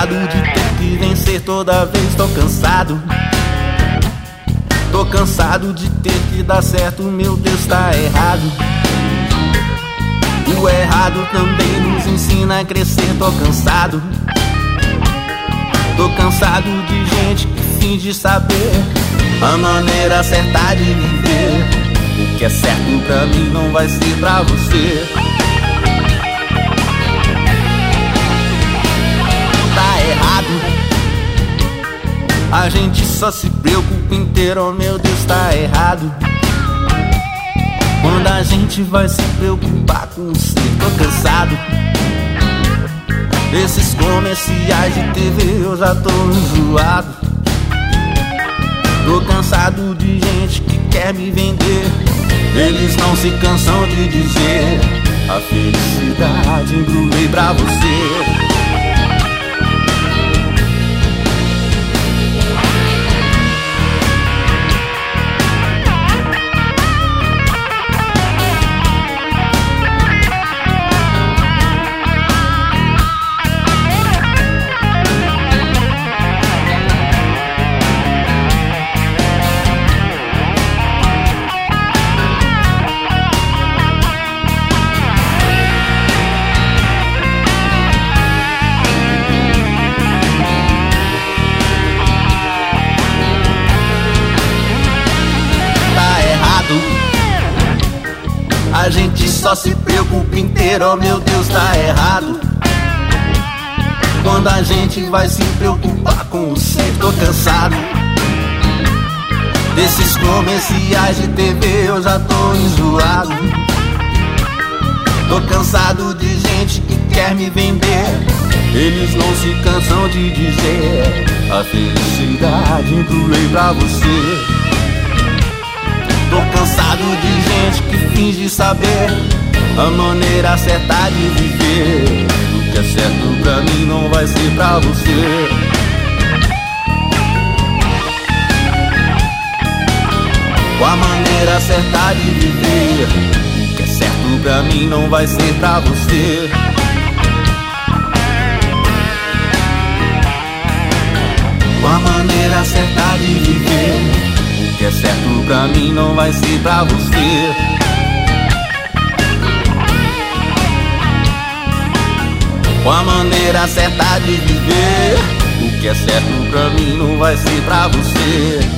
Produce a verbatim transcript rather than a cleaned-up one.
cansado de ter que vencer toda vez, tô cansado. Tô cansado de ter que dar certo, meu Deus, tá errado. E o errado também nos ensina a crescer, tô cansado. Tô cansado de gente que finge saber a maneira certa de viver. O que é certo pra mim não vai ser pra você. Tá errado. A gente só se preocupa inteiro, oh meu Deus, tá errado. Quando a gente vai se preocupar com o ser, tô cansado. Desses comerciais de T V eu já tô enjoado. Tô cansado de gente que quer me vender. Eles não se cansam de dizer: a felicidade embrulhei pra você. A gente só se preocupa inteiro, oh meu Deus, tá errado. Quando a gente vai se preocupar com o ser, tô cansado. Desses comerciais de T V eu já tô enjoado. Tô cansado de gente que quer me vender. Eles não se cansam de dizer: a felicidade embrulhei pra você. Tô cansado de gente que finge saber a maneira certa de viver. O que é certo pra mim não vai ser pra você. Com a maneira certa de viver. O que é certo pra mim não vai ser pra você. Com a maneira certa de viver. O que é certo pra mim não vai ser pra você. Com a maneira certa de viver. O que é certo pra mim não vai ser pra você.